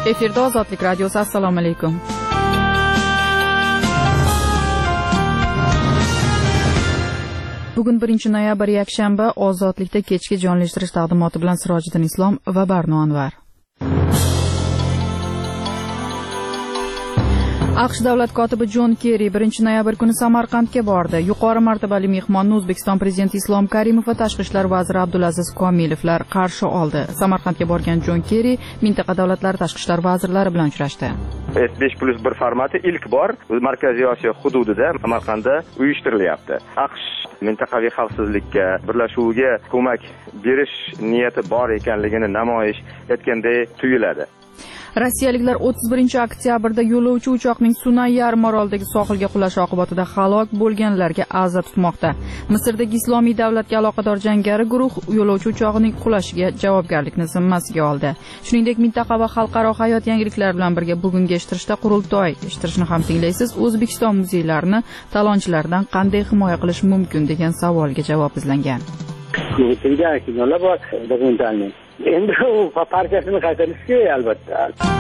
Efirda Ozodlik radiosi. Assalomu alaykum. Bugun 1-noyabr yakshanba. Ozodlikda kechki jonlashtirish taqdimoti bilan Sirojiddin Islom va Barno Anvar. AQSh davlat kotibi Jon Kerri 1-noyabr kuni Samarqandga bordi. Yuqori martabali mehmonni O'zbekiston prezidenti Islom Karimov va tashqi ishlar vaziri Abdulaziz Komilovlar qarshi oldi. Samarqandga borgan Jon Kerri mintaqa davlatlari tashqi ishlar vazirlari bilan uchrashdi. S5+1 formati ilk bor Markaziy Osiyo hududida Samarqandda uyushtirilyapti. AQSh mintaqaviy xavfsizlikka, birlashuviga ko'mak berish niyati bor ekanligini namoyish etganday tuyuladi. Rossiyaliklar 31-oktyabrda yo'lovchi uchoqning Sunay yarim orolidagi sohilga qulashi oqibatida halok bo'lganlarga aza tutmoqda. Misrdagi Islomiy davlatga aloqador jangari guruh yo'lovchi uchog'ining qulashiga javobgarlikni zimmasiga oldi. Shuningdek, mintaqa va xalqaro hayot yangiliklari bilan birga bugungi eshittirishda qurultoy eshittirishni ham tinglaysiz. O'zbekiston muzeylarini talonchilardan qanday himoya qilish mumkin degan savolga javob izlangan. Endi u partiyasini qaytarishga albatta.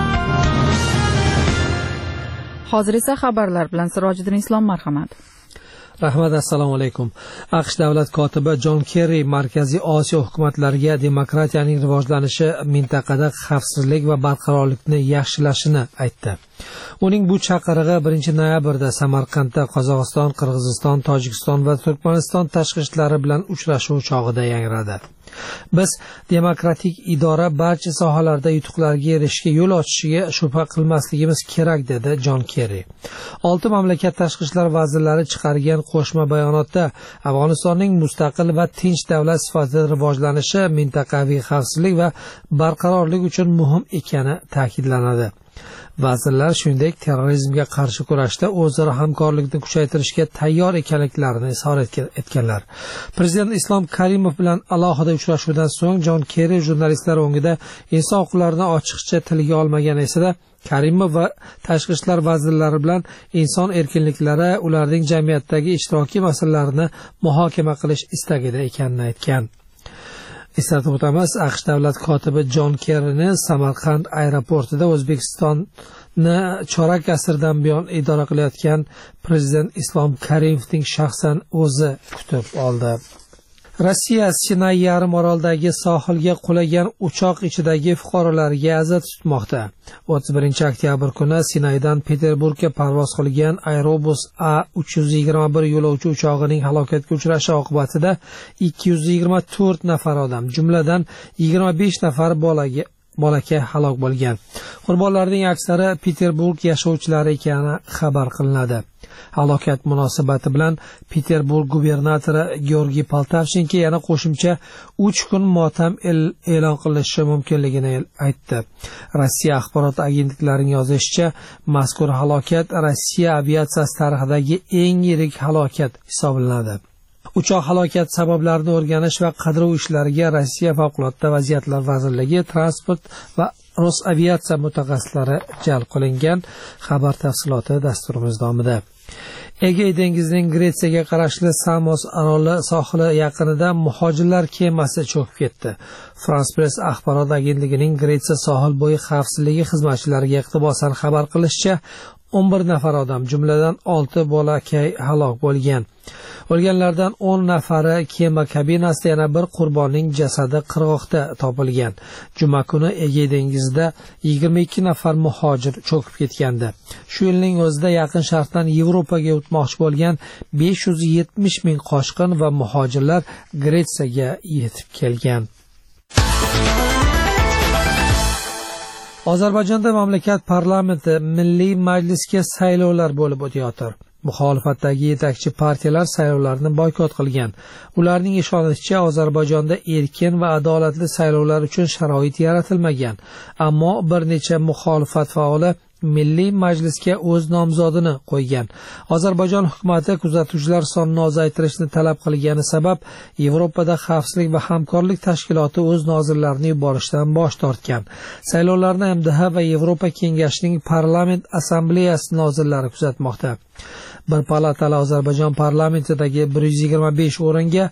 Hozir esa xabarlar bilan Sirojiddin Islom, marhamat. Rahmat, assalomu alaykum. AQSh davlat kotibi Jon Kerri Markaziy Osiyo hukumatlariga demokratiyaning rivojlanishi mintaqada xavfsizlik va barqarorlikni yaxshilashini aytdi. Uning bu chaqirig'i 1-noyabrda Samarqandda Qozog'iston, Qirg'iziston, Tojikiston va Turkmaniston tashqi ishlari bilan uchrashuv chog'ida yangradi. Biz demokratik idora barcha sohalarda yutuqlarga erishishga yo'l ochishiga shubha qilmasligimiz kerak, dedi Jon Kerri. 6 mamlakat tashqi ishlar vazirlari chiqargan qo'shma bayonotda Afg'onistonning mustaqil va tinch davlat sifatida rivojlanishi mintaqaviy xavfsizlik va barqarorlik uchun muhim ekani ta'kidlanadi. Vazirlar shuningdek terrorizmga qarshi kurashda o'zaro hamkorlikni kuchaytirishga tayyor ekanliklarini izhor etganlar. Prezident Islom Karimov bilan alohida uchrashuvdan so'ng Jon Kerri jurnalistlar o'ngida inson huquqlarini ochiqcha tilga olmagan esa Karimov va tashqi ishlar vazirlari bilan inson erkinliklari, ularning jamiyatdagi ishtiroki masalalarini muhokama qilish istagida ekanini aytgan. Eslatib o'tamiz, AQSh davlat kotibi Jon Kerrini Samarqand aeroportida O'zbekistonni chorak asrdan buyon idora qilayotgan prezident Islom Karimovning shaxsan o'zi kutib oldi. Rossiya Sinay yarim orolidagi sohilga qulagan uchoq ichidagi fuqarolarga aza tutmoqda. 31-oktyabr kuni Sinaydan Peterburgga parvoz qilgan Aerobus A321 yo'lovchi uchog'ining halokatga uchrashi oqibatida 224 nafar odam, jumladan 25 nafar bolakay halok bo'lgan. Qurbonlarning aksari Peterburg yashovchilari ekani xabar qilinadi. Halokat munosabati bilan Peterburg gubernatori Georgiy Poltavchenko yana qo'shimcha 3 kun motam e'lon qilinishi mumkinligini aytdi. Rossiya axborot agentliklarining yozishicha, mazkur halokat Rossiya aviatsiyasi tarixidagi eng yirik halokat hisoblanadi. Uchoq halokat sabablarini o'rganish va qidiruv ishlariga Rossiya favqulodda vaziyatlar vazirligi, transport va Rosaviatsiya mutaxassislari jalb qilingan. Xabar tafsiloti dasturimiz davomida. Egey dengizining Gretsiyaga qarashli Samos oroli sohili yaqinida muhojirlar kemasi cho'kib ketdi. France Press axborot agentligining Gretsiya sohil bo'yi xavfsizligi xizmatchilariga iqtibosan xabar qilishicha, 11 nafar odam, jumladan 6 bolakay halok bo'lgan. O'lganlardan 10 nafari kema kabinasida, yana bir qurbonning jasadi qirg'oqda topilgan. Juma kuni Egey dengizida 22 nafar muhojir cho'kib ketgandi. Shu yilning o'zida Yaqin Sharqdan Yevropaga o'tmoqchi bo'lgan 570 ming qochqin va muhojirlar Gretsiyaga yetib kelgan. Ozarbayjonda mamlakat parlamenti Milliy majlisga saylovlar bo'lib o'tayotir. Muxolifatdagi yetakchi partiyalar saylovlarni boykot qilgan. Ularning ishonishicha, Ozarbayjonda erkin va adolatli saylovlar uchun sharoit yaratilmagan. Ammo bir necha muxolifat faoli Milliy majlisga o'z nomzodini qo'ygan. Ozarbayjon hukumati kuzatuvchilar sonini ozaytirishni talab qilgani sabab Yevropada xavfsizlik va hamkorlik tashkiloti o'z nozirlarini yuborishdan bosh tortgan. Saylovlarni MDH va Yevropa Kengashining parlament assambleyasi nozirlari kuzatmoqda. Bir palatali Ozarbayjon parlamentidagi 125 o'ringa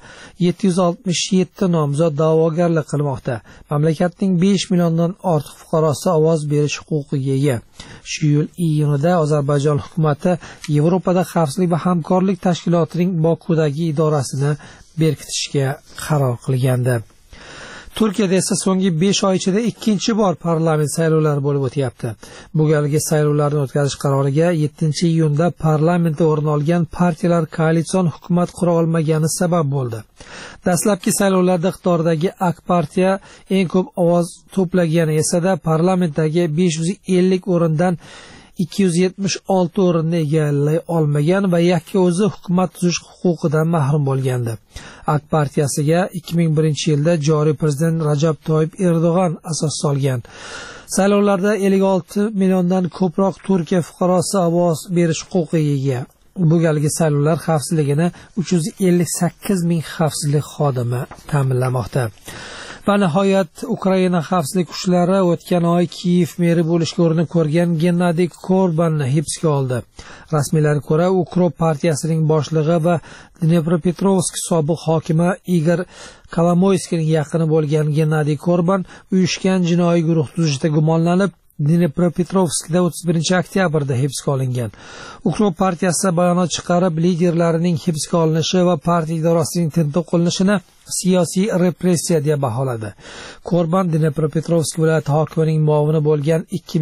767 nomzod da'vogarlik qilmoqda. Mamlakatning 5 milliondan ortiq fuqarosi ovoz berish huquqiga ega. Shu yil iyunida Ozarbayjon hukumati Yevropada xavfsizlik va hamkorlik tashkilotining Bokudagi idorasini berkitishga qaror qilgandi. Turkiyada esa so'nggi 5 oy ichida ikkinchi bor parlament saylovlari bo'lib o'tyapti. Bu galgi saylovlarni o'tkazish qaroriga 7-iyunda parlamentda o'rin olgan partiyalar koalitsion hukumat qura olmagani sabab bo'ldi. Dastlabki saylovlarda iqtidordagi AK partiya eng ko'p ovoz to'plagani esa parlamentdagi 550 o'rindan 276 o'rinni egallay olmagan va yakka o'zi hukumat tuzish huquqidan mahrum bo'lgandi. AK partiyasiga 2001-yilda joriy prezident Rajab Toyyib Erdo'g'an asos solgan. Saylovlarda 56 milliondan ko'proq Turkiya fuqarosi ovoz berish huquqiga ega. Bu galgi saylovlar xavfsizligini 358 ming xavfsizlik xodimi ta'minlamoqda. Va nihoyat Ukraina xavfsizlik kuchlari o'tgan oy Kiyev meri bo'lishga urinib ko'rgan Gennadiy Korbanni hibsga oldi. Rasmiylarga ko'ra, Ukrop partiyasining boshlig'i va Dnepropetrovsk sobiq hokimi Igor Kolomoyskining yaqini bo'lgan Gennadiy Korban uyushgan jinoiy guruh tuzishda gumonlanib, Dnepropetrovskda 31-oktyabrda hibsga olingan. Ukrop partiyasi bayonot chiqarib, liderlarining hibsga olinishi va partiya idorasining tintuv qilinishini siyosiy repressiya deb baholadi. Korban Dnepropetrovsk viloyati hokimining muovini bo'lgan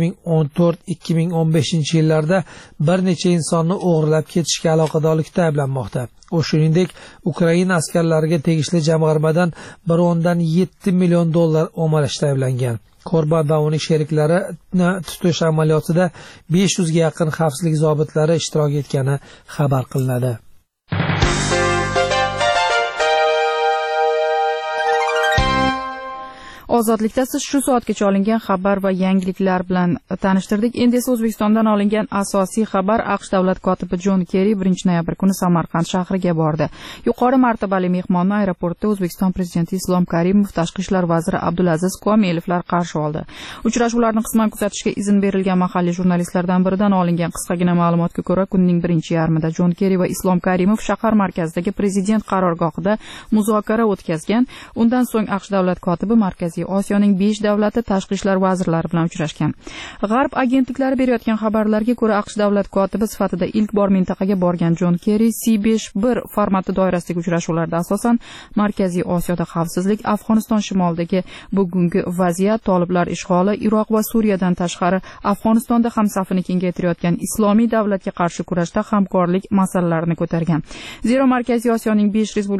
2014-2015 yillarda bir necha insonni o'g'irlab ketishga aloqadorlikda ayblanmoqda. U shuningdek, Ukraina askarlariga tegishli jamg'armadan 1.7 million dollar o'marishda ayblangan. Korban va uning sheriklarini tutish amaliyotida 500 ga yaqin xavfsizlik zobitlari ishtirok etgani xabar qilinadi. Ozodlikda siz shu soatgacha olingan xabar va yangiliklar bilan tanishtirdik. Endi esa O'zbekistondan olingan asosiy xabar: AQSh davlat kotibi Jon Kerri 1-noyabr kuni Samarqand shahriga bordi. Yuqori martabali mehmonni aeroportda O'zbekiston prezidenti Islom Karimov, tashqi ishlar vaziri Abdulaziz Komilovlar qarshi oldi. Uchrashuvlarni qisman kuzatishga izn berilgan mahalliy jurnalistlardan biridan olingan qisqagina ma'lumotga ko'ra, kunning birinchi yarmida Jon Kerri va Islom Karimov shahar markazidagi prezident qarorgohida muzokara o'tkazgan. Undan so'ng AQSh davlat kotibi Markaziy Osiyoning 5 davlati tashqi ishlar vazirlari bilan uchrashgan. G'arb agentliklari berayotgan xabarlarga ko'ra, AQSh davlat kotibi sifatida ilk bor mintaqaga borgan Jon Kerri C5-1 formati doirasidagi uchrashuvlarda asosan Markaziy Osiyoda xavfsizlik, Afg'oniston shimolidagi bugungi vaziyat, toliblar ishg'oli, Iroq va Suriyadan tashqari Afg'onistonda ham safini kengaytirayotgan islomiy davlatga qarshi kurashda hamkorlik masalalarini ko'targan. Zero Markaziy Osiyoning 5